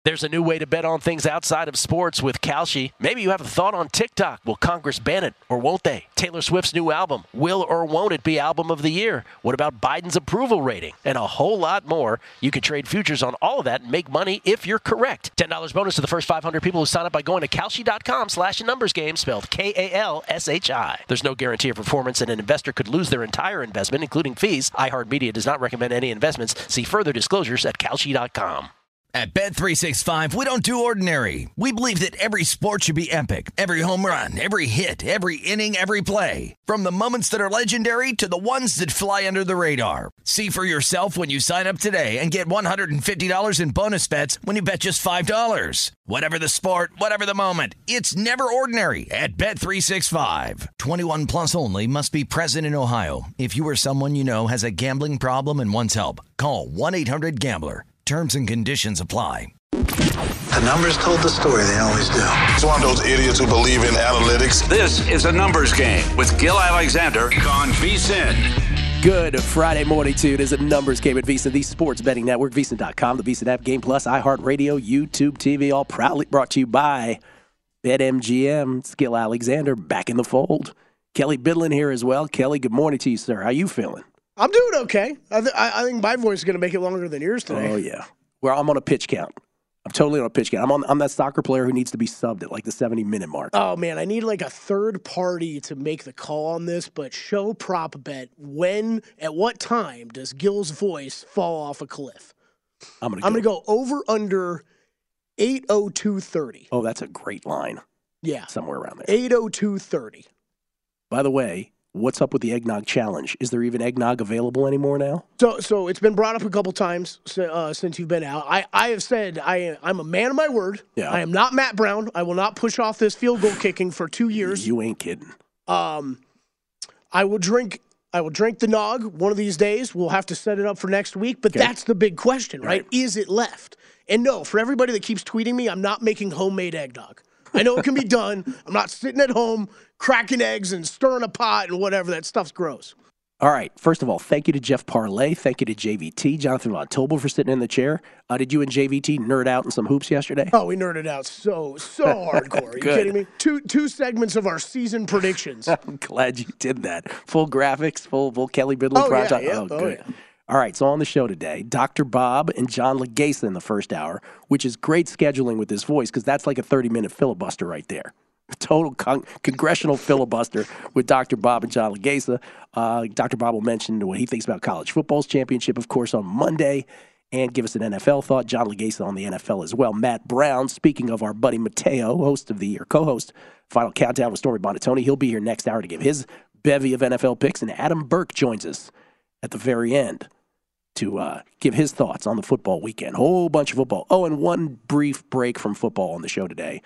There's a new way to bet on things outside of sports with Kalshi. Maybe you have a thought on TikTok. Will Congress ban it or won't they? Taylor Swift's new album. Will or won't it be album of the year? What about Biden's approval rating? And a whole lot more. You can trade futures on all of that and make money if you're correct. $10 bonus to the first 500 people who sign up by going to Kalshi.com/numbersgame, spelled Kalshi. There's no guarantee of performance, and an investor could lose their entire investment, including fees. iHeartMedia does not recommend any investments. See further disclosures at Kalshi.com. At Bet365, we don't do ordinary. We believe that every sport should be epic. Every home run, every hit, every inning, every play. From the moments that are legendary to the ones that fly under the radar. See for yourself when you sign up today and get $150 in bonus bets when you bet just $5. Whatever the sport, whatever the moment, it's never ordinary at Bet365. 21 plus only. Must be present in Ohio. If you or someone you know has a gambling problem and wants help, call 1-800-GAMBLER. Terms and conditions apply. The numbers told the story. They always do. It's one of those idiots who believe in analytics. This is a numbers game with Gil Alexander on VSiN. Good Friday morning, too. It is a numbers game at VSiN, the sports betting network, VSiN.com, the VSiN app, Game Plus, iHeartRadio, YouTube TV, all proudly brought to you by BetMGM. It's Gil Alexander back in the fold. Kelly Bidlin here as well. Kelly, good morning to you, sir. How you feeling? I'm doing okay. I think my voice is going to make it longer than yours today. Oh, yeah. Well, I'm on a pitch count. I'm totally on a pitch count. I'm that soccer player who needs to be subbed at like the 70-minute mark. Oh, man, I need like a third party to make the call on this, but show prop bet at what time does Gil's voice fall off a cliff? I'm going to go over under 8:02:30. Oh, that's a great line. Yeah. Somewhere around there. 8:02:30. By the way, what's up with the eggnog challenge? Is there even eggnog available anymore now? So it's been brought up a couple times since you've been out. I have said I'm a man of my word. Yeah. I am not Matt Brown. I will not push off this field goal kicking for 2 years. You ain't kidding. I will drink the nog one of these days. We'll have to set it up for next week. But that's the big question, right? Is it left? And no, for everybody that keeps tweeting me, I'm not making homemade eggnog. I know it can be done. I'm not sitting at home cracking eggs and stirring a pot and whatever. That stuff's gross. All right. First of all, thank you to Jeff Parlay. Thank you to JVT, Jonathan Von Tobel, for sitting in the chair. Did you and JVT nerd out in some hoops yesterday? Oh, we nerded out so hardcore. Are you kidding me? Two segments of our season predictions. I'm glad you did that. Full graphics, full Kelly Bidlin project. Yeah. Oh, good. Yeah. All right, so on the show today, Dr. Bob and John Legasa in the first hour, which is great scheduling with his voice because that's like a 30-minute filibuster right there. Total congressional filibuster with Dr. Bob and John Legasa. Dr. Bob will mention what he thinks about college football's championship, of course, on Monday, and give us an NFL thought. John Legasa on the NFL as well. Matt Brown, speaking of our buddy Mateo, co-host, Final Countdown with Stormy Bonatoni, he'll be here next hour to give his bevy of NFL picks, and Adam Burke joins us at the very end to give his thoughts on the football weekend. Whole bunch of football. Oh, and one brief break from football on the show today.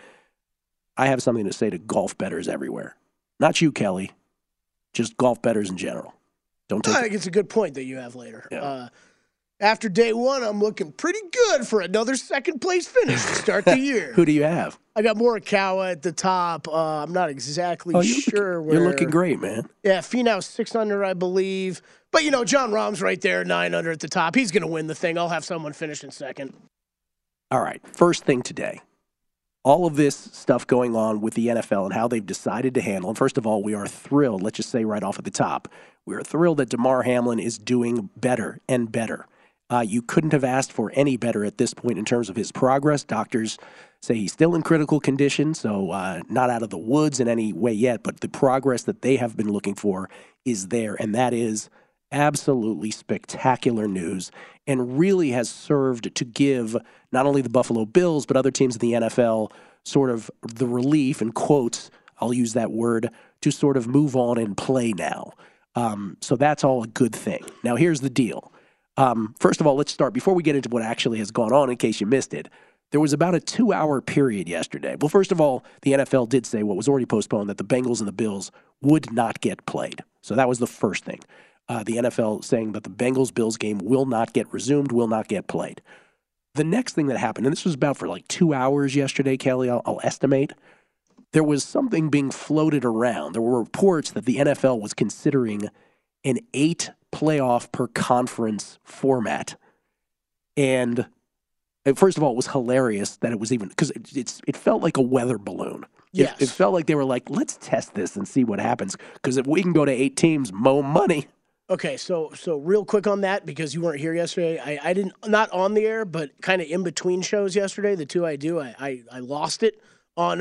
I have something to say to golf bettors everywhere. Not you, Kelly. Just golf bettors in general. I think it's a good point that you have later. Yeah. After day one, I'm looking pretty good for another second-place finish to start the year. Who do you have? I got Morikawa at the top. I'm not exactly sure where. You're looking great, man. Yeah, Finau's 6 under, I believe. But, John Rahm's right there, 9 under at the top. He's going to win the thing. I'll have someone finish in second. All right, first thing today. All of this stuff going on with the NFL and how they've decided to handle. And first of all, we are thrilled, let's just say right off at the top, we are thrilled that Damar Hamlin is doing better and better. You couldn't have asked for any better at this point in terms of his progress. Doctors say he's still in critical condition, so not out of the woods in any way yet, but the progress that they have been looking for is there, and that is absolutely spectacular news and really has served to give not only the Buffalo Bills but other teams in the NFL sort of the relief, in quotes, I'll use that word, to sort of move on and play now. So that's all a good thing. Now, here's the deal. First of all, let's start, before we get into what actually has gone on, in case you missed it, there was about a 2-hour period yesterday. Well, first of all, the NFL did say what was already postponed, that the Bengals and the Bills would not get played. So that was the first thing. The NFL saying that the Bengals-Bills game will not get resumed, will not get played. The next thing that happened, and this was about for like 2 hours yesterday, Kelly, I'll estimate, there was something being floated around. There were reports that the NFL was considering an 8 playoff per conference format. And First of all, it was hilarious that it was even because it felt like a weather balloon. Yes. It felt like they were like, let's test this and see what happens. Because if we can go to 8 teams, more money. Okay, so real quick on that, because you weren't here yesterday. I didn't, not on the air, but kind of in between shows yesterday, the two I do, I lost it on.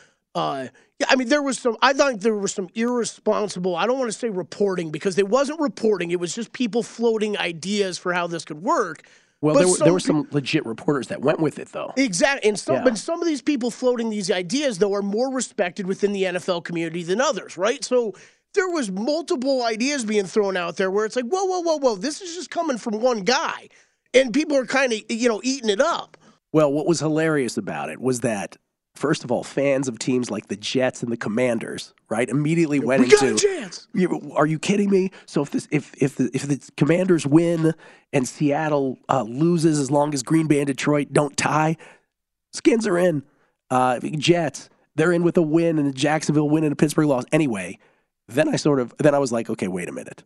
I mean, I thought there was some irresponsible. I don't want to say reporting because it wasn't reporting. It was just people floating ideas for how this could work. Well, there were some legit reporters that went with it, though. Exactly. But some of these people floating these ideas, though, are more respected within the NFL community than others, right? So there was multiple ideas being thrown out there where it's like, whoa, this is just coming from one guy. And people are kind of, eating it up. Well, what was hilarious about it was that, first of all, fans of teams like the Jets and the Commanders, right, immediately went into. We got a chance. Are you kidding me? So if the Commanders win and Seattle loses, as long as Green Bay and Detroit don't tie, Skins are in. Jets, they're in with a win, and Jacksonville win and a Pittsburgh loss. Anyway, then I was like, okay, wait a minute.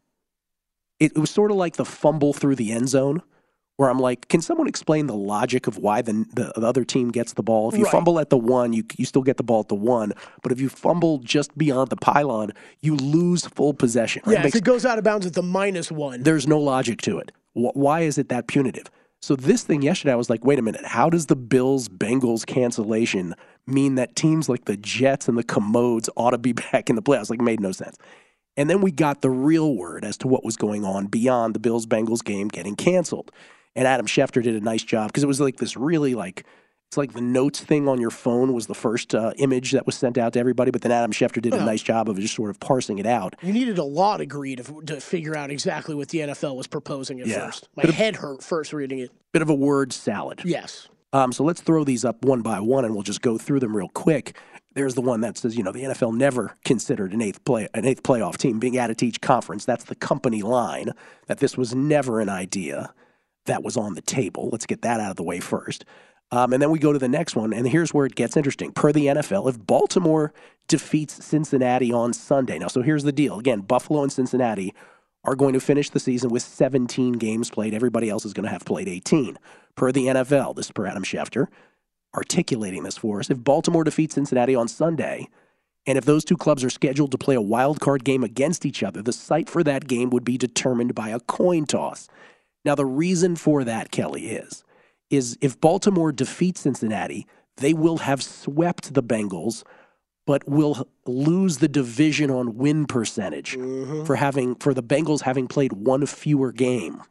It was sort of like the fumble through the end zone. Where I'm like, can someone explain the logic of why the other team gets the ball? If you fumble at the 1, you still get the ball at the 1. But if you fumble just beyond the pylon, you lose full possession. Right? Yeah, if it goes out of bounds at the -1. There's no logic to it. Why is it that punitive? So this thing yesterday, I was like, wait a minute. How does the Bills-Bengals cancellation mean that teams like the Jets and the Commodes ought to be back in the playoffs? Like, it made no sense. And then we got the real word as to what was going on beyond the Bills-Bengals game getting canceled. And Adam Schefter did a nice job because it was like this really it's like the notes thing on your phone was the first image that was sent out to everybody. But then Adam Schefter did a nice job of just sort of parsing it out. You needed a law degree to figure out exactly what the NFL was proposing at first. My head hurt first reading it. Bit of a word salad. Yes. So let's throw these up one by one and we'll just go through them real quick. There's the one that says, the NFL never considered an eighth playoff team being added to each conference. That's the company line, that this was never an idea that was on the table. Let's get that out of the way first. And then we go to the next one, and here's where it gets interesting. Per the NFL, if Baltimore defeats Cincinnati on Sunday. Now, so here's the deal. Again, Buffalo and Cincinnati are going to finish the season with 17 games played. Everybody else is going to have played 18. Per the NFL, this is per Adam Schefter, articulating this for us. If Baltimore defeats Cincinnati on Sunday, and if those two clubs are scheduled to play a wild card game against each other, the site for that game would be determined by a coin toss. Now, the reason for that, Kelly, is if Baltimore defeats Cincinnati, they will have swept the Bengals, but will lose the division on win percentage for the Bengals having played one fewer game.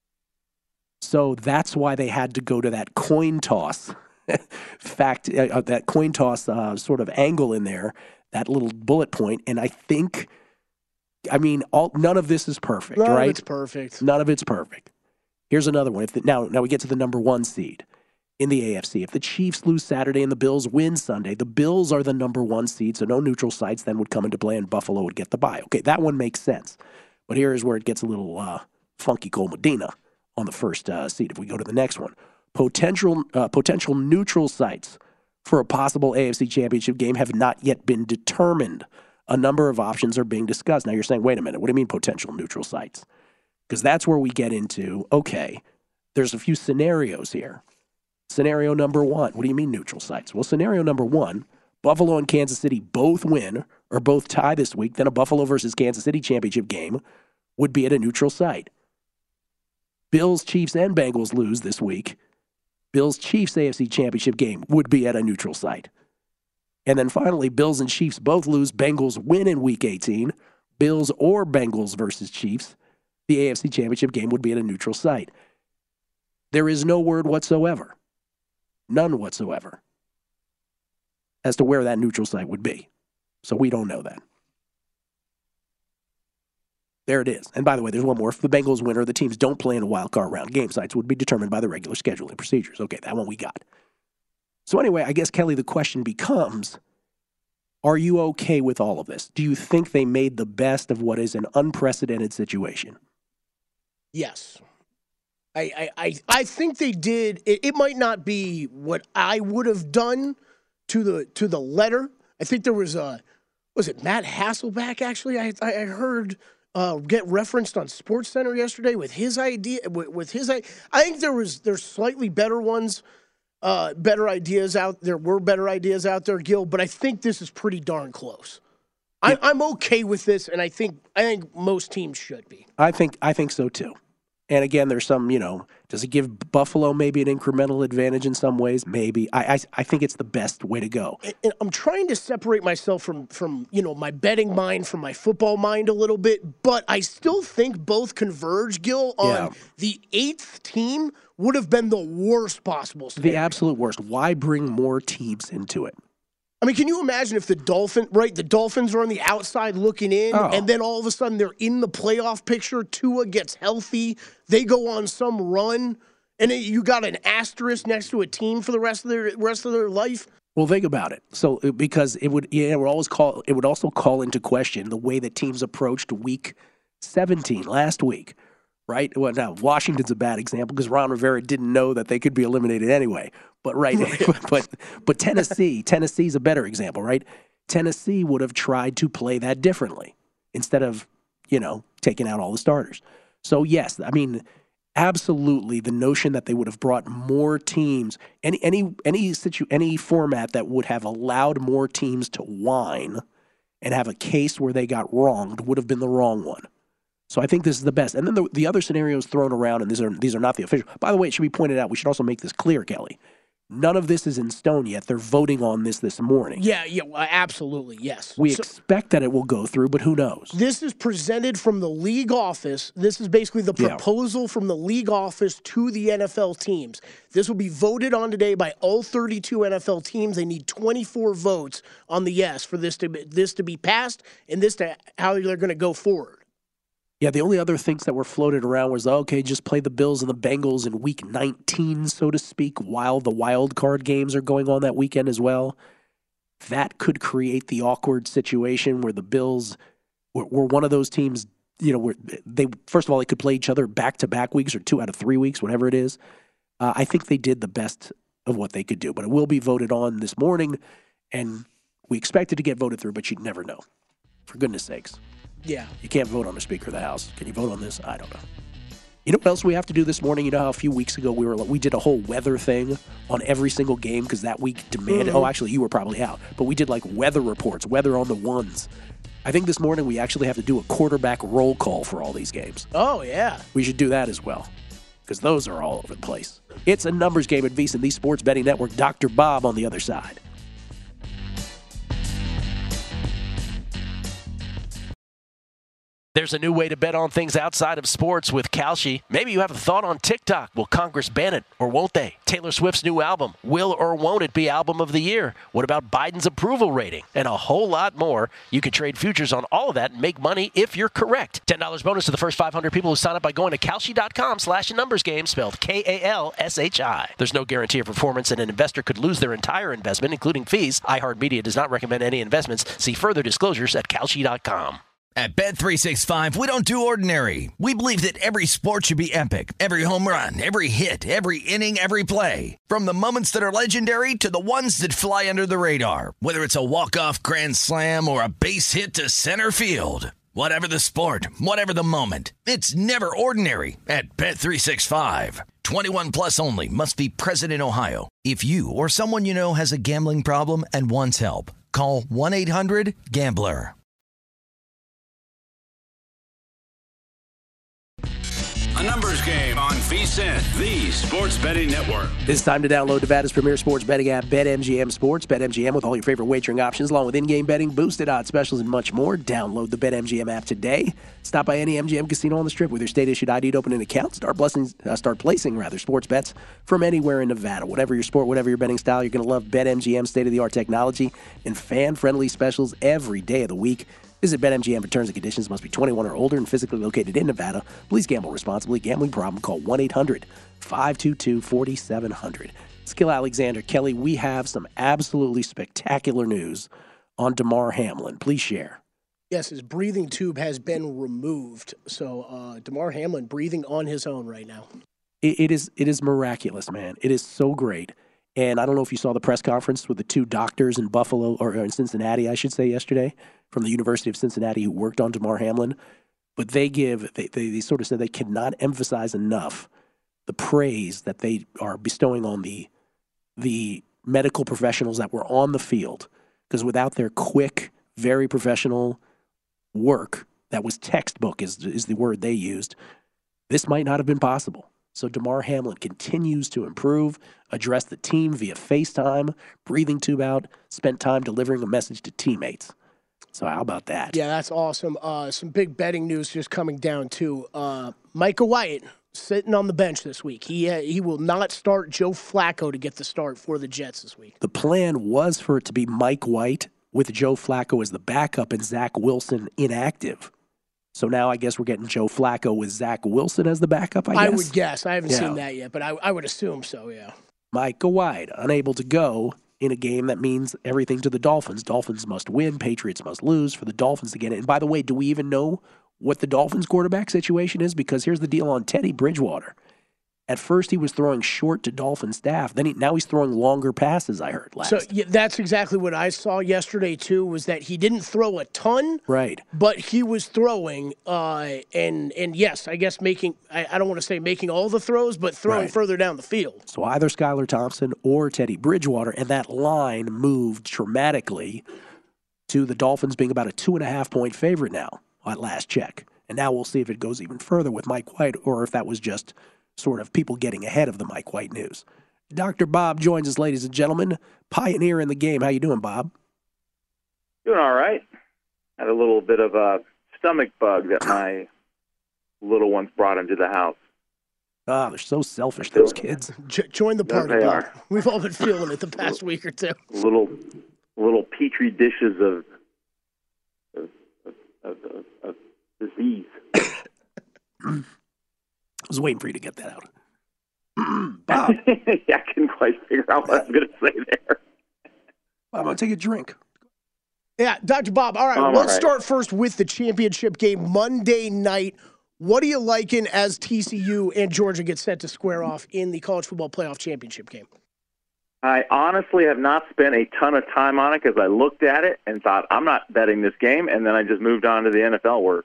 So that's why they had to go to that coin toss that coin toss sort of angle in there, that little bullet point. And I think, none of this is perfect, right? None of it's perfect. None of it's perfect. Here's another one. Now we get to the number 1 seed in the AFC. If the Chiefs lose Saturday and the Bills win Sunday, the Bills are the number 1 seed, so no neutral sites then would come into play and Buffalo would get the bye. Okay, that one makes sense. But here is where it gets a little funky Cole Medina on the first seed. If we go to the next one, potential neutral sites for a possible AFC Championship game have not yet been determined. A number of options are being discussed. Now you're saying, wait a minute, what do you mean potential neutral sites? Because that's where we get into, okay, there's a few scenarios here. Scenario number 1, what do you mean neutral sites? Well, scenario number 1, Buffalo and Kansas City both win or both tie this week, then a Buffalo versus Kansas City championship game would be at a neutral site. Bills, Chiefs, and Bengals lose this week. Bills, Chiefs AFC championship game would be at a neutral site. And then finally, Bills and Chiefs both lose. Bengals win in week 18. Bills or Bengals versus Chiefs. The AFC Championship game would be at a neutral site. There is no word whatsoever, none whatsoever, as to where that neutral site would be. So we don't know that. There it is. And by the way, there's one more. If the Bengals win or the teams don't play in a wild card round, game sites would be determined by the regular scheduling procedures. Okay, that one we got. So anyway, I guess, Kelly, the question becomes, are you okay with all of this? Do you think they made the best of what is an unprecedented situation? Yes. I think they did. It might not be what I would have done to the letter. I think there was it Matt Hasselbeck, actually? I heard get referenced on SportsCenter yesterday with his idea. I think there's slightly better ones, better ideas out there. Were better ideas out there, Gil, but I think this is pretty darn close. I'm okay with this, and I think most teams should be. I think so too. And again, there's some, does it give Buffalo maybe an incremental advantage in some ways? Maybe. I think it's the best way to go. And I'm trying to separate myself from my betting mind from my football mind a little bit, but I still think both converge, Gil, on the 8th team would have been the worst possible scenario. The absolute worst. Why bring more teams into it? I mean, can you imagine if the Dolphins are on the outside looking in, and then all of a sudden they're in the playoff picture, Tua gets healthy, they go on some run, and then you got an asterisk next to a team for the rest of their life? Well, think about it. So, because it would also call into question the way that teams approached Week 17 last week, right? Well, now Washington's a bad example because Ron Rivera didn't know that they could be eliminated anyway. But but Tennessee's a better example, right? Tennessee would have tried to play that differently instead of, taking out all the starters. So yes, I mean, absolutely, the notion that they would have brought more teams, any format that would have allowed more teams to whine and have a case where they got wronged would have been the wrong one. So I think this is the best. And then the other scenarios thrown around, and these are not the official. By the way, it should be pointed out, we should also make this clear, Kelly. None of this is in stone yet. They're voting on this morning. Yeah, absolutely, yes. We expect that it will go through, but who knows? This is presented from the league office. This is basically the proposal from the league office to the NFL teams. This will be voted on today by all 32 NFL teams. They need 24 votes on the yes for this to be passed and how they're going to go forward. Yeah, the only other things that were floated around was, just play the Bills and the Bengals in Week 19, so to speak, while the wild card games are going on that weekend as well. That could create the awkward situation where the Bills were one of those teams, where first of all, they could play each other back-to-back weeks or 2 out of 3 weeks, whatever it is. I think they did the best of what they could do, but it will be voted on this morning, and we expect it to get voted through, but you'd never know, for goodness sakes. Yeah. You can't vote on the Speaker of the House. Can you vote on this? I don't know. You know what else we have to do this morning? You know how a few weeks ago we did a whole weather thing on every single game because that week demanded. Oh, actually, you were probably out. But we did like weather reports, weather on the ones. I think this morning we actually have to do a quarterback roll call for all these games. Oh, yeah. We should do that as well because those are all over the place. It's a numbers game at VSiN, the Sports Betting Network. Dr. Bob on the other side. There's a new way to bet on things outside of sports with Kalshi. Maybe you have a thought on TikTok. Will Congress ban it or won't they? Taylor Swift's new album. Will or won't it be album of the year? What about Biden's approval rating? And a whole lot more. You can trade futures on all of that and make money if you're correct. $10 bonus to the first 500 people who sign up by going to Kalshi.com/numbersgame, spelled Kalshi. There's no guarantee of performance, and an investor could lose their entire investment, including fees. iHeartMedia does not recommend any investments. See further disclosures at Kalshi.com. At Bet365, we don't do ordinary. We believe that every sport should be epic. Every home run, every hit, every inning, every play. From the moments that are legendary to the ones that fly under the radar. Whether it's a walk-off grand slam or a base hit to center field. Whatever the sport, whatever the moment. It's never ordinary at Bet365. 21 plus only. Must be present in Ohio. If you or someone you know has a gambling problem and wants help, call 1-800-GAMBLER. A numbers game on VSiN, the Sports Betting Network. It's time to download Nevada's premier sports betting app, BetMGM Sports. BetMGM with all your favorite wagering options, along with in-game betting, boosted odds specials, and much more. Download the BetMGM app today. Stop by any MGM casino on the Strip with your state-issued ID to open an account. Start placing sports bets from anywhere in Nevada. Whatever your sport, whatever your betting style, you're going to love BetMGM's state-of-the-art technology and fan-friendly specials every day of the week. Visit BetMGM for terms and conditions. Must be 21 or older and physically located in Nevada. Please gamble responsibly. Gambling problem? Call 1-800-522-4700. Skill Alexander. Kelly, we have some absolutely spectacular news on Damar Hamlin. Please share. Yes, his breathing tube has been removed. So Damar Hamlin breathing on his own right now. It is miraculous, man. It is so great. And I don't know if you saw the press conference with the two doctors in Buffalo, or in Cincinnati, I should say, yesterday, from the University of Cincinnati who worked on Damar Hamlin. but they sort of said they cannot emphasize enough the praise that they are bestowing on the medical professionals that were on the field, because without their quick, very professional work, that was textbook is the word they used, this might not have been possible. So Damar Hamlin continues to improve, address the team via FaceTime, breathing tube out, spent time delivering a message to teammates. So how about that? Yeah, that's awesome. Some big betting news just coming down, too. Micah White sitting on the bench this week. He will not start Joe Flacco to get the start for the Jets this week. The plan was for it to be Mike White with Joe Flacco as the backup and Zach Wilson inactive. So now I guess we're getting Joe Flacco with Zach Wilson as the backup, I guess? I would guess. I haven't seen that yet, but I would assume so, yeah. Micah White, unable to go in a game that means everything to the Dolphins. Dolphins must win. Patriots must lose for the Dolphins to get it. And by the way, do we even know what the Dolphins quarterback situation is? Because here's the deal on Teddy Bridgewater. At first, he was throwing short to Dolphin staff. Now he's throwing longer passes, I heard last. So yeah, that's exactly what I saw yesterday, too, was that he didn't throw a ton. Right. But he was throwing, and yes, I guess making, I don't want to say making all the throws, but throwing further down the field. So either Skylar Thompson or Teddy Bridgewater, and that line moved dramatically to the Dolphins being about a 2.5-point favorite now at last check. And now we'll see if it goes even further with Mike White or if that was just sort of people getting ahead of the Mike White news. Dr. Bob joins us, ladies and gentlemen. Pioneer in the game. How you doing, Bob? Doing all right. Had a little bit of a stomach bug that my little ones brought into the house. Ah, they're so selfish, those kids. Join the party, they Bob. are. We've all been feeling it the past week or two. Little petri dishes of disease. I was waiting for you to get that out. Bob. Yeah, I couldn't quite figure out what I was going to say there. I'm going to take a drink. Yeah, Dr. Bob, all right, let's start first with the championship game Monday night. What are you liking as TCU and Georgia get set to square off in the college football playoff championship game? I honestly have not spent a ton of time on it because I looked at it and thought, I'm not betting this game, and then I just moved on to the NFL work.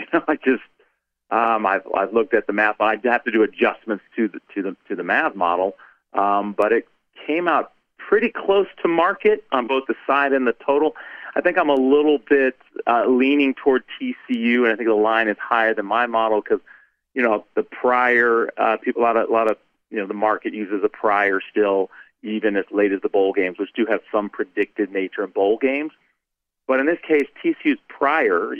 I've looked at the math. I have to do adjustments to the math model, but it came out pretty close to market on both the side and the total. I think I'm a little bit leaning toward TCU, and I think the line is higher than my model because the prior people, a lot of the market uses a prior still, even as late as the bowl games, which do have some predicted nature in bowl games. But in this case, TCU's prior,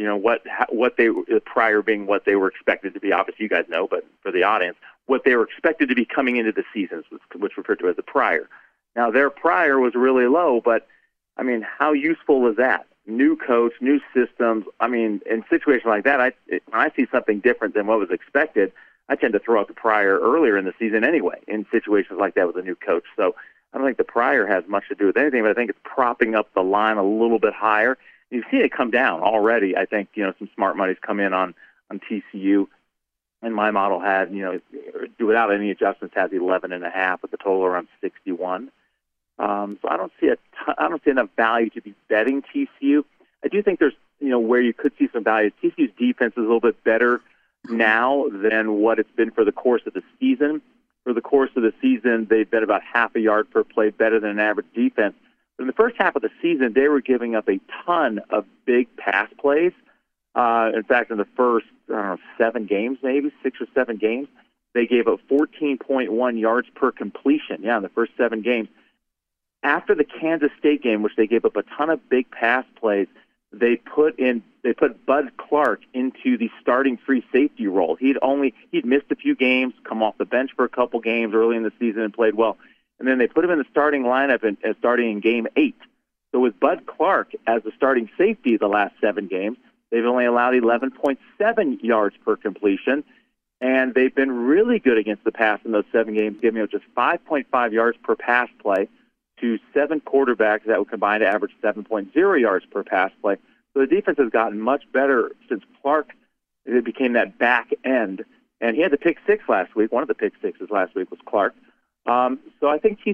the prior being what they were expected to be. Obviously, you guys know, but for the audience, what they were expected to be coming into the season, which referred to as the prior. Now, their prior was really low, but I mean, how useful is that? New coach, new systems. I mean, in situations like that, when I see something different than what was expected, I tend to throw out the prior earlier in the season anyway. In situations like that with a new coach, so. I don't think the prior has much to do with anything, but I think it's propping up the line a little bit higher. You've seen it come down already. I think, some smart money's come in on TCU, and my model had, without any adjustments, has 11.5 with the total around 61. So I don't see enough value to be betting TCU. I do think there's, where you could see some value. TCU's defense is a little bit better now than what it's been for the course of the season. For the course of the season, they've been about half a yard per play better than an average defense. But in the first half of the season, they were giving up a ton of big pass plays. In fact, in the first, 7 games, maybe 6 or 7 games, they gave up 14.1 yards per completion. Yeah, in the first 7 games. After the Kansas State game, which they gave up a ton of big pass plays, they put Bud Clark into the starting free safety role. He'd missed a few games, come off the bench for a couple games early in the season and played well. And then they put him in the starting lineup and starting in game 8. So with Bud Clark as the starting safety the last 7 games, they've only allowed 11.7 yards per completion. And they've been really good against the pass in those 7 games, giving up just 5.5 yards per pass play to 7 quarterbacks that would combine to average 7.0 yards per pass play. So the defense has gotten much better since Clark became that back end. And he had the pick 6 last week. One of the pick 6s last week was Clark. So I think TCU's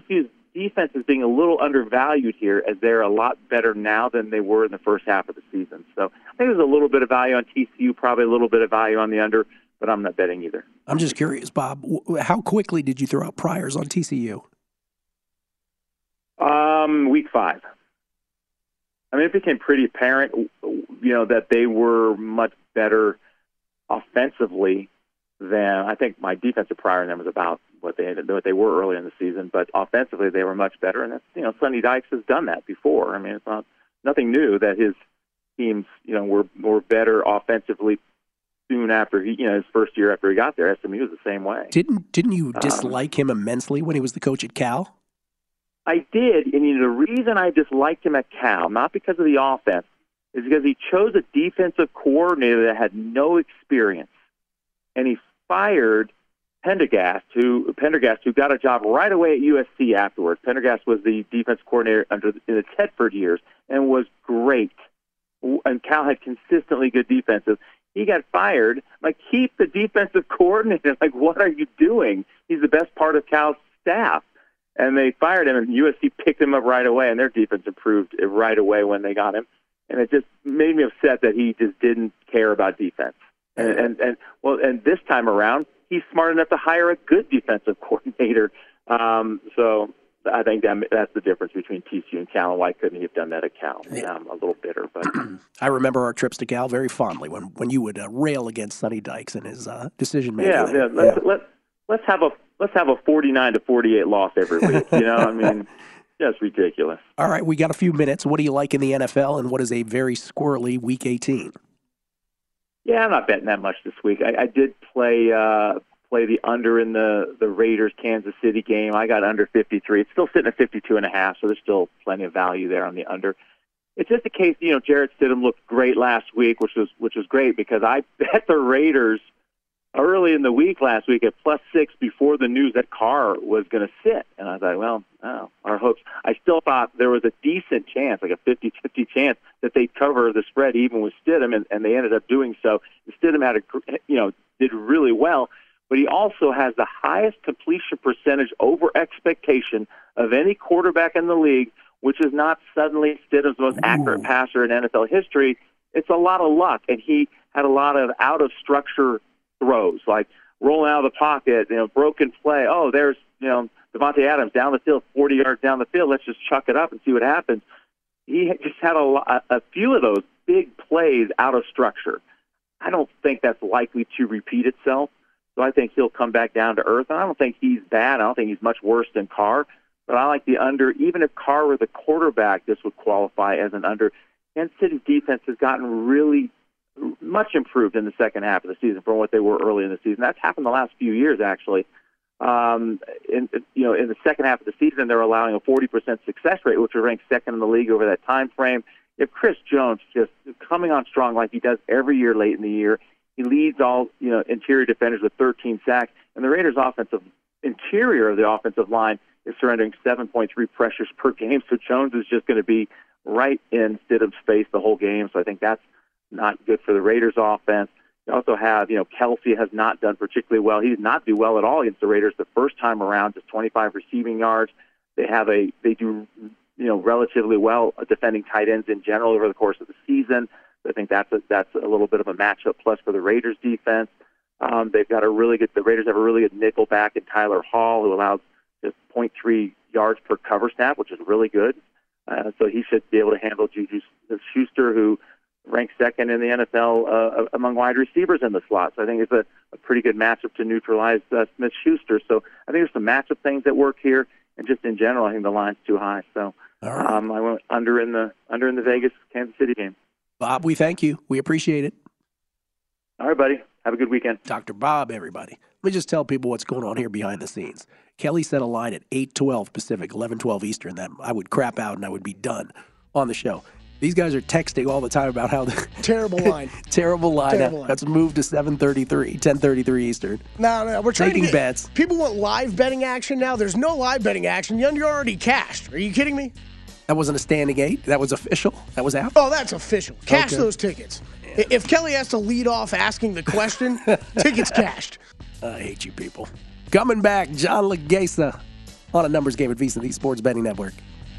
defense is being a little undervalued here, as they're a lot better now than they were in the first half of the season. So I think there's a little bit of value on TCU, probably a little bit of value on the under, but I'm not betting either. I'm just curious, Bob, how quickly did you throw out priors on TCU? Week 5. I mean, it became pretty apparent, that they were much better offensively than, I think my defensive prior on them was about what they were early in the season, but offensively they were much better. And that's, Sonny Dykes has done that before. I mean, it's nothing new that his teams, were better offensively soon after his first year after he got there. SMU was the same way. Didn't you dislike him immensely when he was the coach at Cal? I did, and the reason I disliked him at Cal, not because of the offense, is because he chose a defensive coordinator that had no experience, and he fired Pendergast, who got a job right away at USC afterwards. Pendergast was the defense coordinator in the Tedford years and was great, and Cal had consistently good defenses. He got fired. Keep the defensive coordinator. What are you doing? He's the best part of Cal's staff. And they fired him, and USC picked him up right away, and their defense improved right away when they got him. And it just made me upset that he just didn't care about defense. And this time around, he's smart enough to hire a good defensive coordinator. So I think that's the difference between TCU and Cal, and why couldn't he have done that at Cal? Yeah. I'm a little bitter. But I remember our trips to Cal very fondly when you would rail against Sonny Dykes and his decision making. Yeah. Let's have a 49-48 loss every week. Just ridiculous. All right, we got a few minutes. What do you like in the NFL, and what is a very squirrely Week 18? Yeah, I'm not betting that much this week. I did play the under in the Raiders Kansas City game. I got under 53. It's still sitting at 52.5, so there's still plenty of value there on the under. It's just a case, Jarrett Stidham looked great last week, which was great because I bet the Raiders early in the week last week at +6 before the news that Carr was going to sit. And I thought, our hopes. I still thought there was a decent chance, like a 50-50 chance, that they'd cover the spread even with Stidham, and they ended up doing so. Stidham did really well, but he also has the highest completion percentage over expectation of any quarterback in the league, which is not suddenly Stidham's most accurate passer in NFL history. It's a lot of luck, and he had a lot of out-of-structure throws, like rolling out of the pocket, broken play. Oh, there's, Devontae Adams down the field, 40 yards down the field. Let's just chuck it up and see what happens. He just had a few of those big plays out of structure. I don't think that's likely to repeat itself, so I think he'll come back down to earth. And I don't think he's bad. I don't think he's much worse than Carr, but I like the under. Even if Carr were the quarterback, this would qualify as an under. Kansas City's defense has gotten really much improved in the second half of the season from what they were early in the season. That's happened the last few years, actually. In the second half of the season, they're allowing a 40% success rate, which will rank second in the league over that time frame. If Chris Jones just coming on strong like he does every year late in the year, he leads all interior defenders with 13 sacks, and the Raiders' interior of the offensive line is surrendering 7.3 pressures per game. So Jones is just going to be right in Stidham's face the whole game. So I think that's not good for the Raiders offense. You also have, Kelsey has not done particularly well. He did not do well at all against the Raiders the first time around, just 25 receiving yards. They do relatively well defending tight ends in general over the course of the season. I think that's a little bit of a matchup plus for the Raiders defense. The Raiders have a really good nickel back in Tyler Hall, who allows just 0.3 yards per cover snap, which is really good. So he should be able to handle Juju Schuster, who ranks second in the NFL among wide receivers in the slot. So I think it's a pretty good matchup to neutralize Smith-Schuster. So I think there's some matchup things that work here, and just in general, I think the line's too high. So I went under in the Vegas Kansas City game. Bob, we thank you. We appreciate it. All right, buddy. Have a good weekend. Dr. Bob, everybody. Let me just tell people what's going on here behind the scenes. Kelly set a line at 8:12 Pacific, 11:12 Eastern, that I would crap out and I would be done on the show. These guys are texting all the time about how terrible line. Terrible line. Let's move to 7:33, 10:33 Eastern. No, we're trying taking bets. People want live betting action now. There's no live betting action. You're already cashed. Are you kidding me? That wasn't a standing 8. That was official. That was out. Oh, that's official. Cash those tickets. Yeah. If Kelly has to lead off asking the question, tickets cashed. I hate you people. Coming back, John Legesa on A Numbers Game at VSiN, the Sports Betting Network.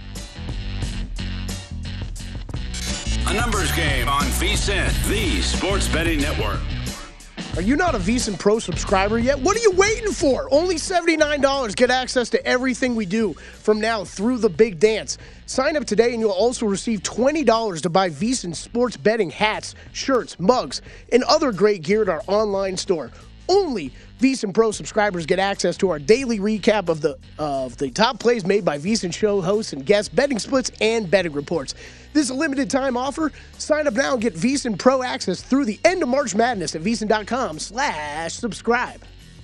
A Numbers Game on VSiN, the Sports Betting Network. Are you not a VSiN Pro subscriber yet? What are you waiting for? Only $79. Get access to everything we do from now through the big dance. Sign up today and you'll also receive $20 to buy VSiN sports betting hats, shirts, mugs, and other great gear at our online store. Only VSiN Pro subscribers get access to our daily recap of the top plays made by VSiN show hosts and guests, betting splits, and betting reports. This is a limited time offer. Sign up now and get VSiN Pro access through the end of March Madness at VSiN.com/subscribe.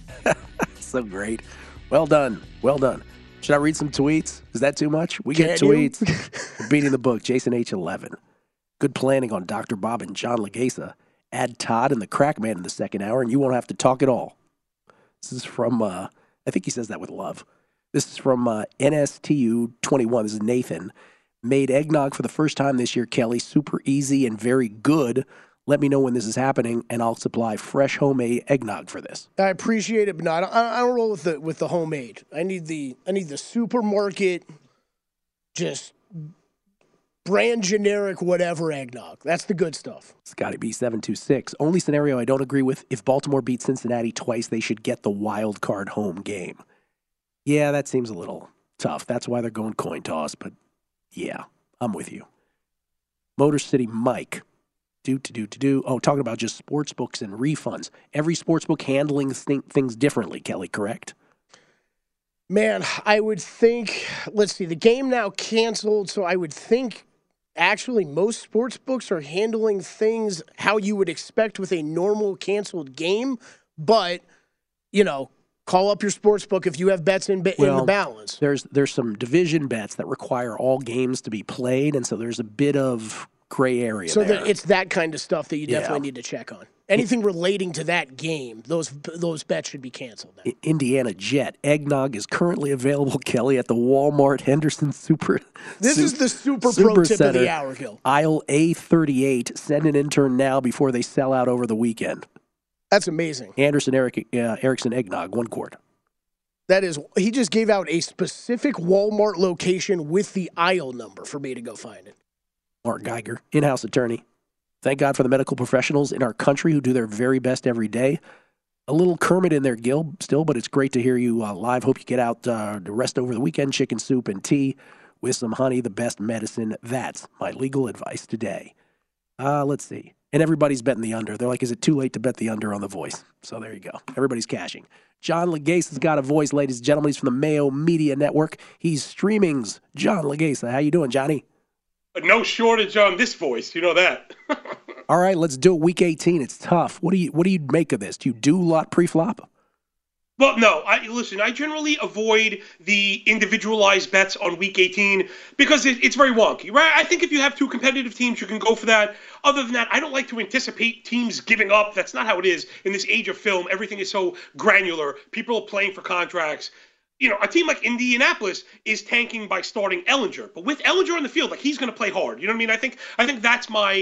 So great. Well done. Well done. Should I read some tweets? Is that too much? We get Can you? tweets. We're beating the book. Jason H11. Good planning on Dr. Bob and John Legasa. Add Todd and the Crackman in the second hour, and you won't have to talk at all. This is from, I think he says that with love. This is from NSTU21. This is Nathan. Made eggnog for the first time this year, Kelly. Super easy and very good. Let me know when this is happening, and I'll supply fresh homemade eggnog for this. I appreciate it, but no, I don't roll with the homemade. I need the supermarket, just brand generic whatever eggnog. That's the good stuff. Scotty B726. Only scenario I don't agree with, if Baltimore beats Cincinnati twice, they should get the wild card home game. Yeah, that seems a little tough. That's why they're going coin toss, but yeah, I'm with you. Motor City Mike. Oh, talking about just sports books and refunds. Every sports book handling things differently, Kelly, correct? Man, I would think, let's see, the game now canceled, so I would think actually most sports books are handling things how you would expect with a normal canceled game, but, you know, call up your sports book if you have bets in the balance. There's some division bets that require all games to be played, and so there's a bit of gray area so there. It's that kind of stuff that you definitely need to check on. Anything relating to that game, those bets should be canceled now. Indiana Jet. Eggnog is currently available, Kelly, at the Walmart Henderson Super. This is the super pro tip Center, of the hour, Gil. Aisle A38. Send an intern now before they sell out over the weekend. That's amazing. Anderson Erickson Eggnog, 1 quart. That is, he just gave out a specific Walmart location with the aisle number for me to go find it. Mark Geiger, in-house attorney. Thank God for the medical professionals in our country who do their very best every day. A little Kermit in there, Gil, still, but it's great to hear you live. Hope you get out to rest over the weekend. Chicken soup and tea with some honey, the best medicine. That's my legal advice today. Let's see. And everybody's betting the under. They're like, is it too late to bet the under on The Voice? So there you go. Everybody's cashing. John Legasa's got a voice, ladies and gentlemen. He's from the Mayo Media Network. He's streaming's John Legasa. How you doing, Johnny? No shortage on this voice. You know that. All right, let's do it. Week 18. It's tough. What do you make of this? Do you do a lot pre-flop? Well, no. I generally avoid the individualized bets on Week 18 because it's very wonky, right? I think if you have two competitive teams, you can go for that. Other than that, I don't like to anticipate teams giving up. That's not how it is in this age of film. Everything is so granular. People are playing for contracts. You know, a team like Indianapolis is tanking by starting Ellinger, but with Ellinger on the field, like, he's going to play hard. You know what I mean? I think that's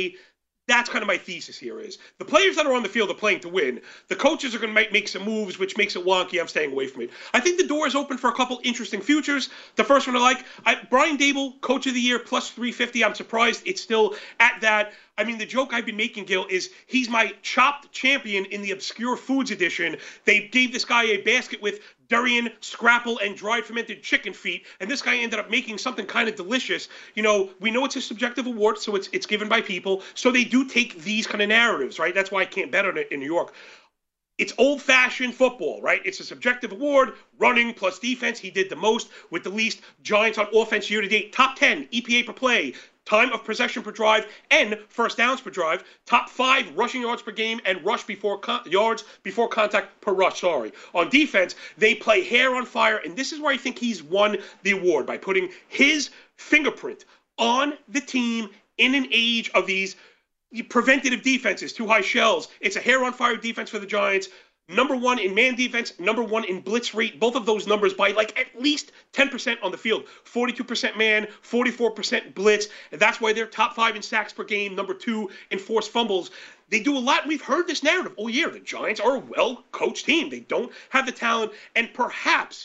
kind of my thesis here is the players that are on the field are playing to win. The coaches are going to make some moves, which makes it wonky. I'm staying away from it. I think the door is open for a couple interesting futures. The first one I like, Brian Dable, Coach of the Year, plus 350. I'm surprised it's still at that. I mean, the joke I've been making, Gil, is he's my chopped champion in the Obscure Foods edition. They gave this guy a basket with durian, scrapple, and dried fermented chicken feet, and this guy ended up making something kind of delicious. You know, we know it's a subjective award, so it's given by people, so they do take these kind of narratives, right? That's why I can't bet on it in New York. It's old-fashioned football, right? It's a subjective award, running plus defense. He did the most with the least. Giants on offense year-to-date, top 10 EPA per play, time of possession per drive, and first downs per drive, top 5 rushing yards per game, and yards before contact per rush, On defense, they play hair on fire, and this is where I think he's won the award, by putting his fingerprint on the team in an age of these preventative defenses, too high shells. It's a hair on fire defense for the Giants. Number 1 in man defense, number 1 in blitz rate. Both of those numbers by like at least 10% on the field. 42% man, 44% blitz. And that's why they're top 5 in sacks per game, number 2 in forced fumbles. They do a lot. We've heard this narrative all year. The Giants are a well-coached team. They don't have the talent. And perhaps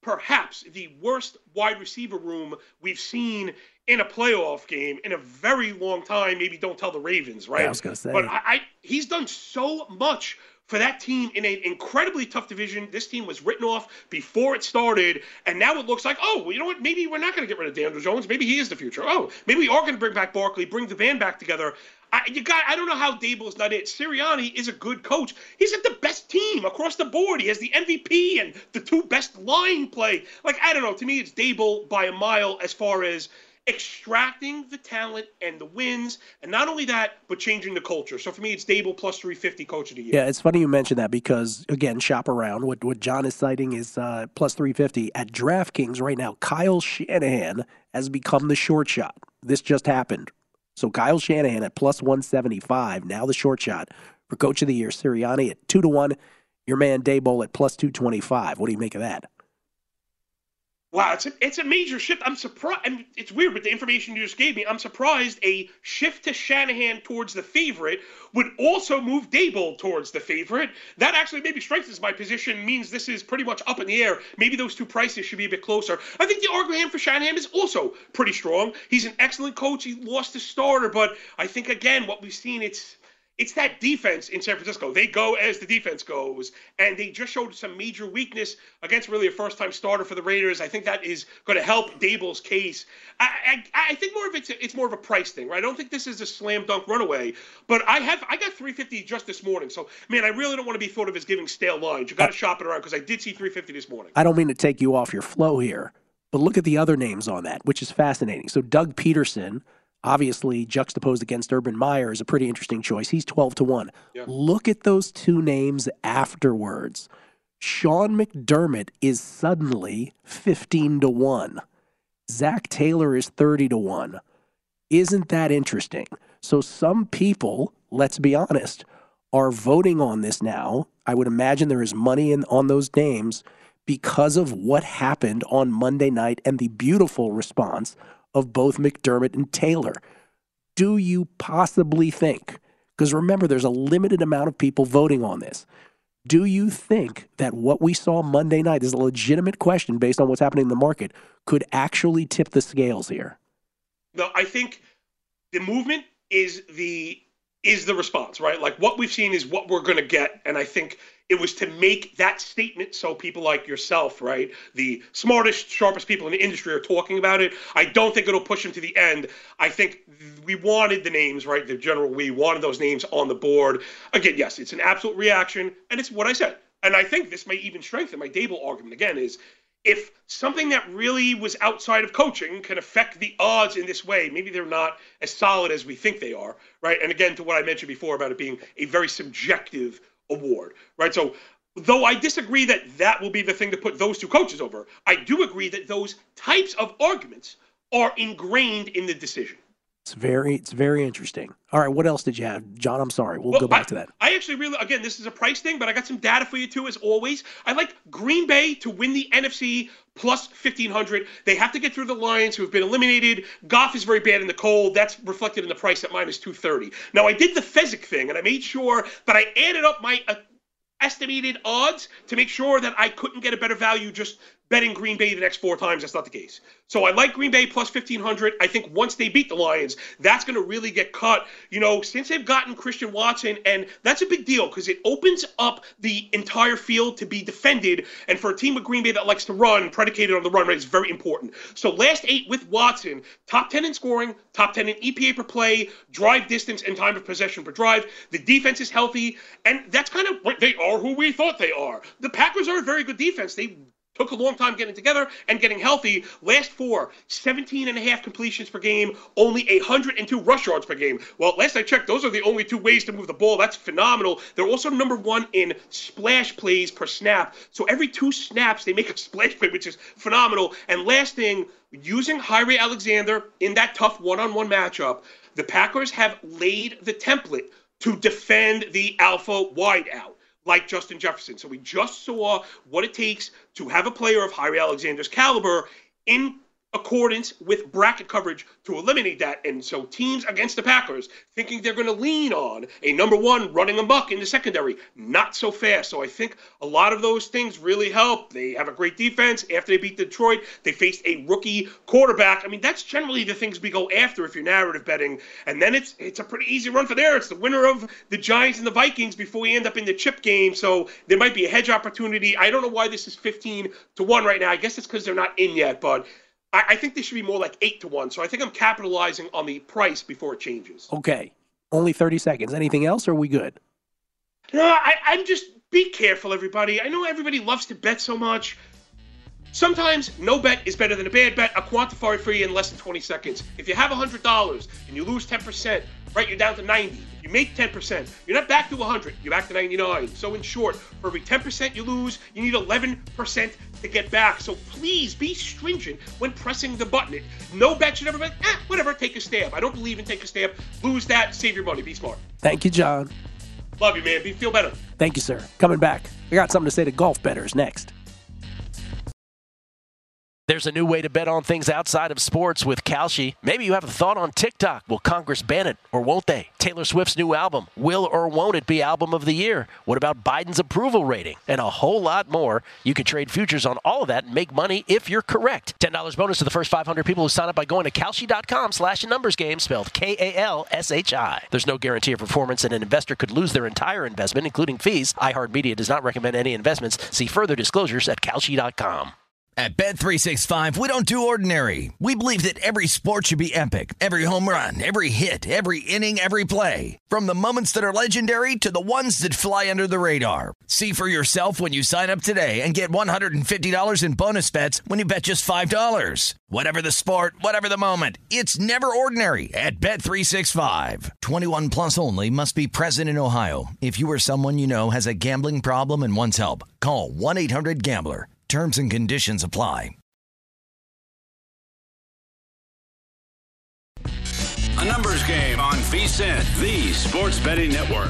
perhaps the worst wide receiver room we've seen in a playoff game in a very long time. Maybe don't tell the Ravens, right? Yeah, I was going to say. But he's done so much for that team in an incredibly tough division. This team was written off before it started, and now it looks like, oh, you know what, maybe we're not going to get rid of Daniel Jones. Maybe he is the future. Oh, maybe we are going to bring back Barkley, bring the band back together. I don't know how Dable's not it. Sirianni is a good coach. He's got the best team across the board. He has the MVP and the 2 best line play. Like, I don't know. To me, it's Dable by a mile as far as extracting the talent and the wins, and not only that, but changing the culture. So for me, it's Dable plus 350 coach of the year. Yeah, it's funny you mentioned that because, again, shop around. What John is citing is plus 350. At DraftKings right now, Kyle Shanahan has become the short shot. This just happened. So Kyle Shanahan at plus 175, now the short shot for coach of the year. Sirianni at 2-1. Your man Daboll at plus 225. What do you make of that? Wow, it's a major shift. I'm surprised. I mean, it's weird with the information you just gave me. I'm surprised a shift to Shanahan towards the favorite would also move Daboll towards the favorite. That actually maybe strengthens my position, means this is pretty much up in the air. Maybe those 2 prices should be a bit closer. I think the argument for Shanahan is also pretty strong. He's an excellent coach. He lost his starter, but I think, again, what we've seen, it's that defense in San Francisco. They go as the defense goes, and they just showed some major weakness against really a first-time starter for the Raiders. I think that is going to help Dable's case. I think more of it's more of a price thing, right? I don't think this is a slam dunk runaway, but I got 350 just this morning. So, man, I really don't want to be thought of as giving stale lines. You got to shop it around because I did see 350 this morning. I don't mean to take you off your flow here, but look at the other names on that, which is fascinating. So Doug Peterson, obviously juxtaposed against Urban Meyer, is a pretty interesting choice. He's 12-1. Yeah. Look at those 2 names afterwards. Sean McDermott is suddenly 15-1. Zach Taylor is 30-1. Isn't that interesting? So some people, let's be honest, are voting on this now. I would imagine there is money on those names because of what happened on Monday night and the beautiful response of both McDermott and Taylor. Do you possibly think, because remember, there's a limited amount of people voting on this, do you think that what we saw Monday night is a legitimate question based on what's happening in the market, could actually tip the scales here? No, I think the movement is the response, right? Like, what we've seen is what we're going to get, and I think it was to make that statement so people like yourself, right, the smartest, sharpest people in the industry are talking about it. I don't think it'll push them to the end. I think we wanted the names, right, we wanted those names on the board. Again, yes, it's an absolute reaction, and it's what I said. And I think this may even strengthen my Dable argument again, is if something that really was outside of coaching can affect the odds in this way, maybe they're not as solid as we think they are, right? And again, to what I mentioned before about it being a very subjective award, right? So though I disagree that will be the thing to put those 2 coaches over, I do agree that those types of arguments are ingrained in the decision. It's very interesting. All right, what else did you have? John, I'm sorry. We'll go back to that. I actually really, again, this is a price thing, but I got some data for you too, as always. I like Green Bay to win the NFC plus 1,500. They have to get through the Lions, who have been eliminated. Goff is very bad in the cold. That's reflected in the price at minus 230. Now, I did the Fezzik thing, and I made sure that I added up my estimated odds to make sure that I couldn't get a better value just betting Green Bay the next 4 times. That's not the case. So I like Green Bay plus 1,500. I think once they beat the Lions, that's going to really get cut. You know, since they've gotten Christian Watson, and that's a big deal because it opens up the entire field to be defended. And for a team with Green Bay that likes to run, predicated on the run rate, is very important. So last 8 with Watson, top 10 in scoring, top 10 in EPA per play, drive distance, and time of possession per drive. The defense is healthy, and that's kind of what they are, who we thought they are. The Packers are a very good defense. They took a long time getting together and getting healthy. Last 4, 17.5 completions per game, only 102 rush yards per game. Well, last I checked, those are the only 2 ways to move the ball. That's phenomenal. They're also number 1 in splash plays per snap. So every 2 snaps, they make a splash play, which is phenomenal. And last thing, using Jaire Alexander in that tough one-on-one matchup, the Packers have laid the template to defend the alpha wideout, like Justin Jefferson. So we just saw what it takes to have a player of Jaire Alexander's caliber in accordance with bracket coverage to eliminate that. And so teams against the Packers thinking they're going to lean on a number one running amok in the secondary, not so fast. So I think a lot of those things really help. They have a great defense. After they beat Detroit, they faced a rookie quarterback. I mean, that's generally the things we go after if you're narrative betting. And then it's a pretty easy run for there. It's the winner of the Giants and the Vikings before we end up in the chip game. So there might be a hedge opportunity. I don't know why this is 15-1 right now. I guess it's because they're not in yet, but I think they should be more like 8-1. So I think I'm capitalizing on the price before it changes. Okay. Only 30 seconds. Anything else, or are we good? No, I'm just, be careful, everybody. I know everybody loves to bet so much. Sometimes no bet is better than a bad bet. I'll quantify it for you in less than 20 seconds. If you have $100 and you lose 10%, right, you're down to 90. You make 10%. You're not back to 100. You're back to 99. So in short, for every 10% you lose, you need 11% to get back. So please be stringent when pressing the button. No bet should ever be, whatever, take a stab. I don't believe in take a stab. Lose that, save your money, be smart. Thank you, John. Love you, man. Feel better. Thank you, sir. Coming back. I got something to say to golf bettors next. There's a new way to bet on things outside of sports with Kalshi. Maybe you have a thought on TikTok. Will Congress ban it or won't they? Taylor Swift's new album. Will or won't it be album of the year? What about Biden's approval rating? And a whole lot more. You can trade futures on all of that and make money if you're correct. $10 bonus to the first 500 people who sign up by going to Kalshi.com/numbersgame, spelled Kalshi. There's no guarantee of performance, and an investor could lose their entire investment, including fees. iHeartMedia does not recommend any investments. See further disclosures at Kalshi.com. At Bet365, we don't do ordinary. We believe that every sport should be epic. Every home run, every hit, every inning, every play. From the moments that are legendary to the ones that fly under the radar. See for yourself when you sign up today and get $150 in bonus bets when you bet just $5. Whatever the sport, whatever the moment, it's never ordinary at Bet365. 21 plus only. Must be present in Ohio. If you or someone you know has a gambling problem and wants help, call 1-800-GAMBLER. Terms and conditions apply. A numbers game on VSiN, the Sports Betting Network.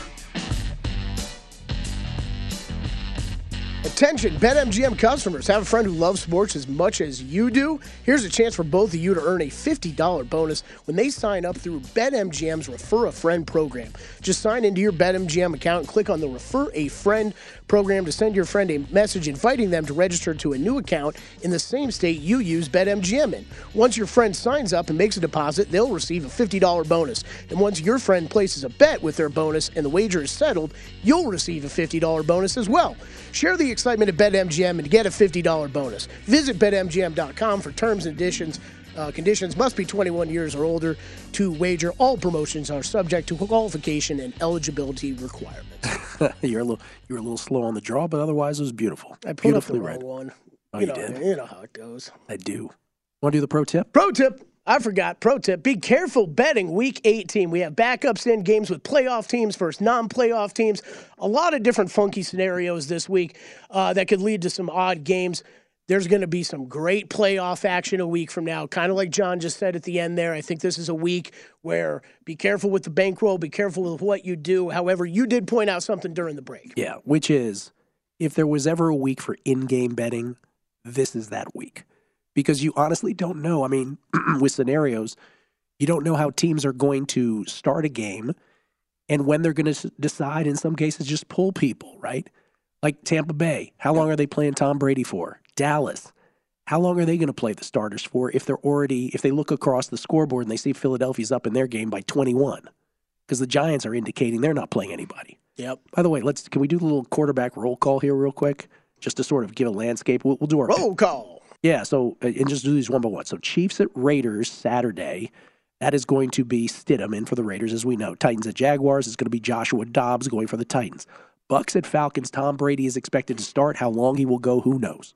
Attention, BetMGM customers. Have a friend who loves sports as much as you do? Here's a chance for both of you to earn a $50 bonus when they sign up through BetMGM's Refer a Friend program. Just sign into your BetMGM account and click on the Refer a Friend program to send your friend a message inviting them to register to a new account in the same state you use BetMGM in. Once your friend signs up and makes a deposit, they'll receive a $50 bonus. And once your friend places a bet with their bonus and the wager is settled, you'll receive a $50 bonus as well. Share the excitement at BetMGM and get a $50 bonus. Visit BetMGM.com for terms and conditions. Must be 21 years or older to wager. All promotions are subject to qualification and eligibility requirements. You were a little slow on the draw, but otherwise it was beautiful. I put up the wrong one. Oh, you did? You know how it goes. I do. Want to do the pro tip? Pro tip. I forgot. Pro tip. Be careful betting Week 18. We have backups in games with playoff teams versus non-playoff teams. A lot of different funky scenarios this week that could lead to some odd games. There's going to be some great playoff action a week from now. Kind of like John just said at the end there. I think this is a week where be careful with the bankroll. Be careful with what you do. However, you did point out something during the break. Yeah, which is if there was ever a week for in-game betting, this is that week. Because you honestly don't know. I mean, with scenarios, you don't know how teams are going to start a game and when they're going to decide, in some cases, just pull people, right? Like Tampa Bay, how long are they playing Tom Brady for? Dallas, how long are they going to play the starters for if they look across the scoreboard and they see Philadelphia's up in their game by 21? Because the Giants are indicating they're not playing anybody. Yep. By the way, can we do the little quarterback roll call here real quick? Just to sort of give a landscape. We'll do our roll call. Yeah, so, and just do these one by one. So Chiefs at Raiders Saturday, that is going to be Stidham in for the Raiders, as we know. Titans at Jaguars is going to be Joshua Dobbs going for the Titans. Bucks at Falcons, Tom Brady is expected to start. How long he will go, who knows.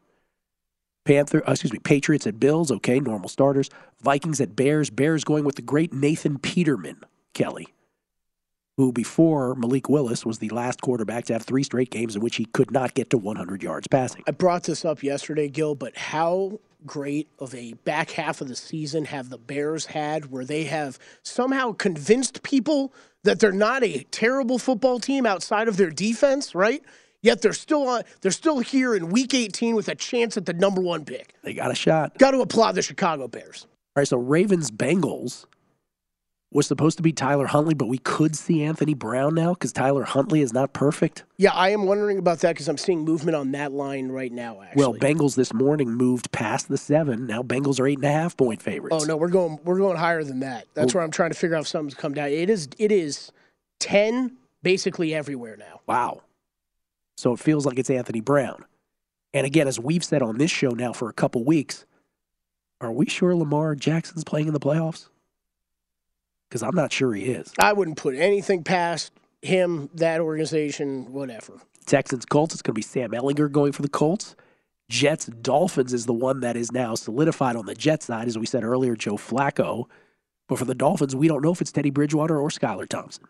Patriots at Bills, okay, normal starters. Vikings at Bears, Bears going with the great Nathan Peterman, Kelly, who before Malik Willis was the last quarterback to have 3 straight games in which he could not get to 100 yards passing. I brought this up yesterday, Gil, but how great of a back half of the season have the Bears had where they have somehow convinced people that they're not a terrible football team outside of their defense, right? Yet they're still here in Week 18 with a chance at the number 1 pick. They got a shot. Got to applaud the Chicago Bears. All right, so Ravens-Bengals was supposed to be Tyler Huntley, but we could see Anthony Brown now because Tyler Huntley is not perfect. Yeah, I am wondering about that because I'm seeing movement on that line right now, actually. Well, Bengals this morning moved past the 7. Now Bengals are 8.5-point favorites. Oh, no, we're going higher than that. That's where I'm trying to figure out if something's come down. It is 10 basically everywhere now. Wow. So it feels like it's Anthony Brown. And again, as we've said on this show now for a couple weeks, are we sure Lamar Jackson's playing in the playoffs? Because I'm not sure he is. I wouldn't put anything past him, that organization, whatever. Texans-Colts, it's going to be Sam Ehlinger going for the Colts. Jets-Dolphins is the one that is now solidified on the Jets side. As we said earlier, Joe Flacco. But for the Dolphins, we don't know if it's Teddy Bridgewater or Skylar Thompson.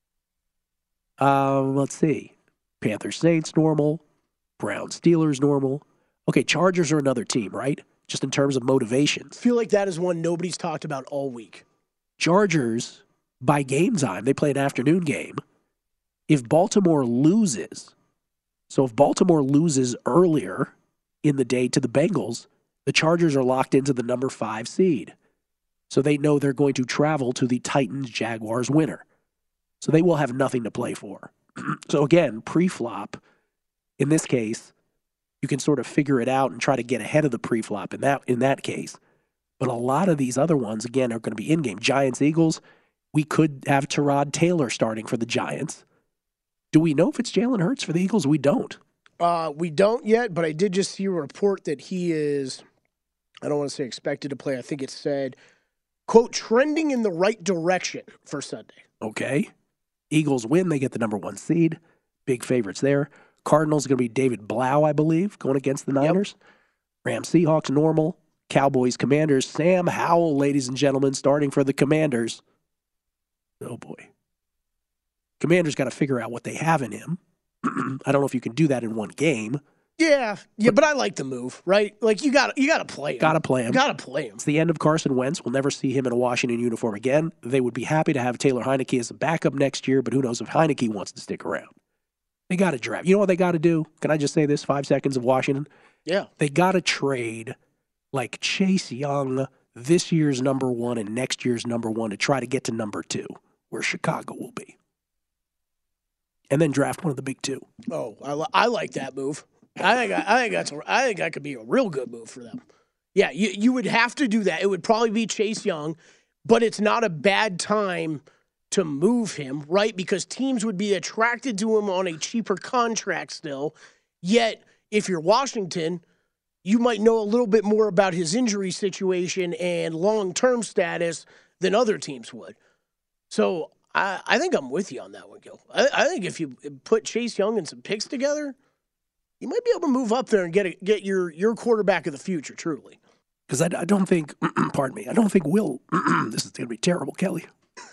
Let's see. Panthers-Saints, normal. Browns-Steelers, normal. Okay, Chargers are another team, right? Just in terms of motivations. I feel like that is one nobody's talked about all week. Chargers, by game time, they play an afternoon game. If Baltimore loses, so if Baltimore loses earlier in the day to the Bengals, the Chargers are locked into the number 5 seed. So they know they're going to travel to the Titans-Jaguars winner. So they will have nothing to play for. So again, pre-flop, in this case, you can sort of figure it out and try to get ahead of the pre-flop in that case. But a lot of these other ones, again, are going to be in-game. Giants-Eagles, we could have Tyrod Taylor starting for the Giants. Do we know if it's Jalen Hurts for the Eagles? We don't. We don't yet, but I did just see a report that he is, I don't want to say expected to play. I think it said, quote, trending in the right direction for Sunday. Okay. Eagles win. They get the number 1 seed. Big favorites there. Cardinals going to be David Blau, I believe, going against the Niners. Yep. Rams, Seahawks, normal. Cowboys, Commanders. Sam Howell, ladies and gentlemen, starting for the Commanders. Oh, boy. Commanders got to figure out what they have in him. I don't know if you can do that in one game. Yeah, but I like the move, right? Like, you got to play him. Got to play him. Got to play him. It's the end of Carson Wentz. We'll never see him in a Washington uniform again. They would be happy to have Taylor Heineke as a backup next year, but who knows if Heineke wants to stick around. They got to draft. You know what they got to do? Can I just say this? 5 seconds of Washington? Yeah. They got to trade like Chase Young, this year's number 1 and next year's number 1 to try to get to number 2, where Chicago will be. And then draft one of the big 2. Oh, I like that move. I think that could be a real good move for them. Yeah, you would have to do that. It would probably be Chase Young, but it's not a bad time to move him, right? Because teams would be attracted to him on a cheaper contract still. Yet, if you're Washington, you might know a little bit more about his injury situation and long-term status than other teams would. So I think I'm with you on that one, Gil. I think if you put Chase Young and some picks together, you might be able to move up there and get your quarterback of the future, truly. Because I don't think, pardon me, I don't think Will, this is going to be terrible, Kelly.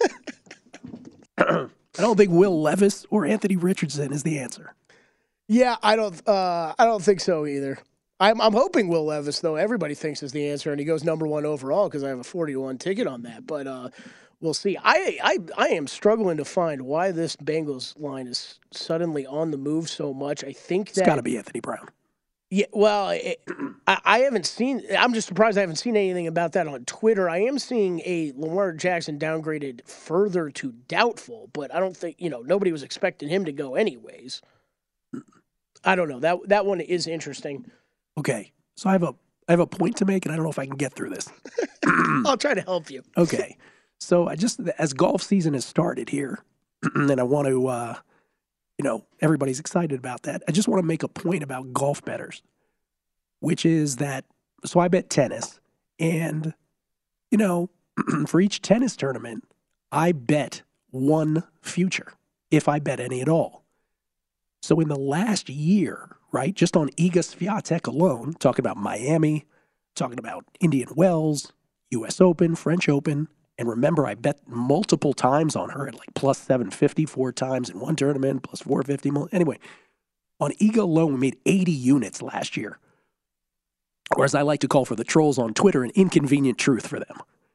I don't think Will Levis or Anthony Richardson is the answer. Yeah, I don't think so either. I'm hoping Will Levis, though, everybody thinks is the answer, and he goes number 1 overall because I have a 40-1 ticket on that. But we'll see. I am struggling to find why this Bengals line is suddenly on the move so much. I think that it's got to be Anthony Brown. Yeah, well, I haven't seen. I'm just surprised I haven't seen anything about that on Twitter. I am seeing a Lamar Jackson downgraded further to doubtful, but I don't think nobody was expecting him to go anyways. I don't know. That one is interesting. Okay, so I have a point to make, and I don't know if I can get through this. I'll try to help you. Okay, so as golf season has started here, and I want to. Everybody's excited about that. I just want to make a point about golf bettors, which is that, so I bet tennis, and, for each tennis tournament, I bet one future, if I bet any at all. So in the last year, right, just on Iga Swiatek alone, talking about Miami, talking about Indian Wells, U.S. Open, French Open, and remember, I bet multiple times on her at like plus 750 4 times in one tournament, plus 450. Anyway, on Iga alone, we made 80 units last year. Or as I like to call for the trolls on Twitter, an inconvenient truth for them.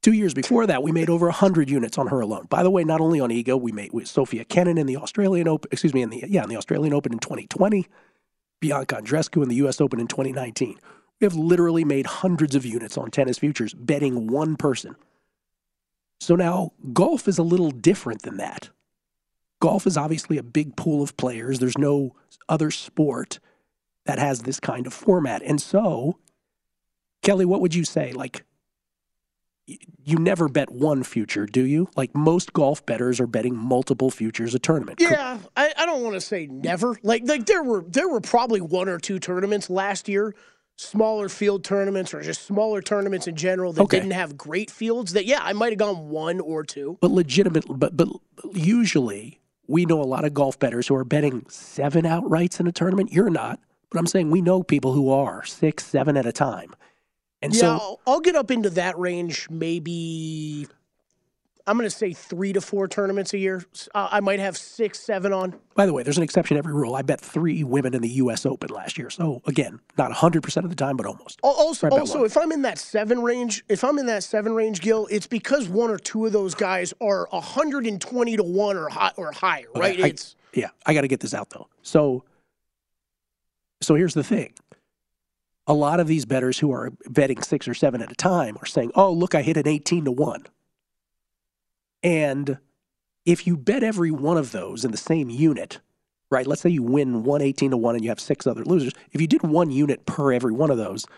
2 years before that, we made over 100 units on her alone. By the way, not only on Ego, we made with Sophia Kenin in the Australian Open, in the Australian Open in 2020, Bianca Andreescu in the U.S. Open in 2019. We have literally made hundreds of units on tennis futures betting one person. So now golf is a little different than that. Golf is obviously a big pool of players. There's no other sport that has this kind of format. And so, Kelly, what would you say? Like, you never bet one future, do you? Like, most golf bettors are betting multiple futures a tournament. Yeah, I don't want to say never. Like there were probably one or two tournaments last year, smaller field tournaments or just smaller tournaments in general that didn't have great fields. That I might have gone one or two. But but usually we know a lot of golf bettors who are betting 7 outrights in a tournament. You're not, but I'm saying we know people who are 6, 7 at a time. And so I'll get up into that range. Maybe I'm going to say 3 to 4 tournaments a year. I might have 6, 7 on. By the way, there's an exception to every rule. I bet 3 women in the U.S. Open last year. So again, not 100% of the time, but almost. Also, if I'm in that 7 range, Gil, it's because 1 or 2 of those guys are 120 to 1 or higher, right? Okay, I got to get this out though. So here's the thing. A lot of these bettors who are betting 6 or 7 at a time are saying, oh, look, I hit an 18 to 1. And if you bet every one of those in the same unit, right? Let's say you win 1 18 to 1 and you have 6 other losers. If you did 1 unit per every one of those,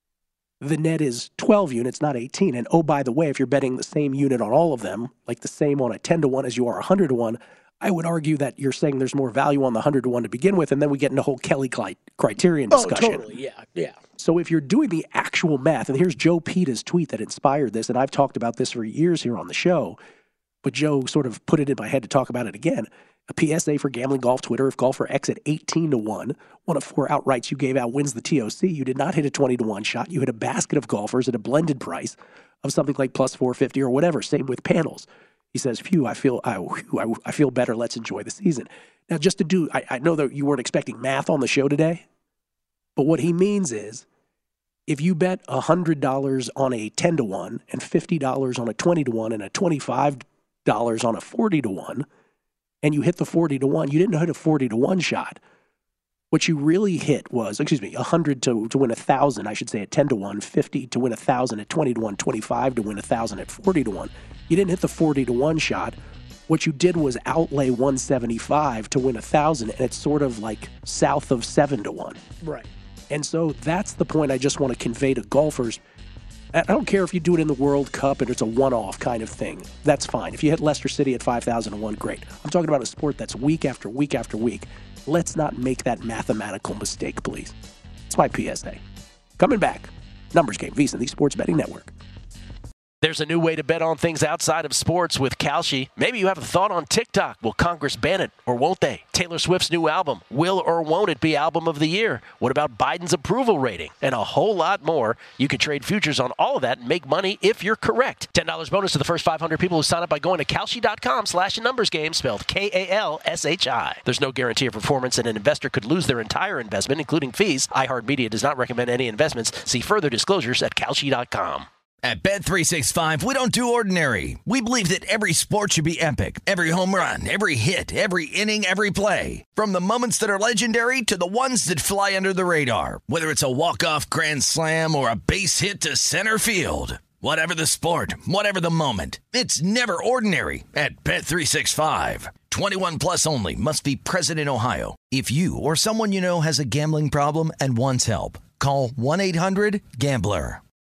the net is 12 units, not 18. And oh, by the way, if you're betting the same unit on all of them, like the same on a 10 to 1 as you are 100 to 1, I would argue that you're saying there's more value on the 100 to 1 to begin with, and then we get into whole Kelly criterion discussion. Oh, totally, yeah. So if you're doing the actual math, and here's Joe Pita's tweet that inspired this, and I've talked about this for years here on the show, but Joe sort of put it in my head to talk about it again. A PSA for Gambling Golf Twitter: if golfer X at 18 to 1, one of 4 outrights you gave out wins the TOC, you did not hit a 20 to 1 shot. You hit a basket of golfers at a blended price of something like plus 450 or whatever. Same with panels. He says, phew, I feel better. Let's enjoy the season. Now, just to do, I know that you weren't expecting math on the show today, but what he means is if you bet $100 on a 10 to 1 and $50 on a 20 to 1 and a $25 on a 40 to 1, and you hit the 40 to 1, you didn't hit a 40 to 1 shot. What you really hit was, 100 to win 1,000, I should say, at 10 to 1, 50 to win 1,000 at 20 to 1, 25 to win 1,000 at 40 to 1. You didn't hit the 40 to 1 shot. What you did was outlay 175 to win 1,000, and it's sort of like south of 7 to 1. Right. And so that's the point I just want to convey to golfers. I don't care if you do it in the World Cup and it's a one-off kind of thing. That's fine. If you hit Leicester City at 5,000 to 1, great. I'm talking about a sport that's week after week after week. Let's not make that mathematical mistake, please. It's my PSA. Coming back, Numbers Game, VSiN, the Sports Betting Network. There's a new way to bet on things outside of sports with Kalshi. Maybe you have a thought on TikTok. Will Congress ban it or won't they? Taylor Swift's new album. Will or won't it be Album of the Year? What about Biden's approval rating? And a whole lot more. You can trade futures on all of that and make money if you're correct. $10 bonus to the first 500 people who sign up by going to Kalshi.com/numbersgame, spelled Kalshi. There's no guarantee of performance, and an investor could lose their entire investment, including fees. iHeartMedia does not recommend any investments. See further disclosures at Kalshi.com. At Bet365, we don't do ordinary. We believe that every sport should be epic. Every home run, every hit, every inning, every play. From the moments that are legendary to the ones that fly under the radar. Whether it's a walk-off grand slam or a base hit to center field. Whatever the sport, whatever the moment. It's never ordinary at Bet365. 21 plus only. Must be present in Ohio. If you or someone you know has a gambling problem and wants help, call 1-800-GAMBLER.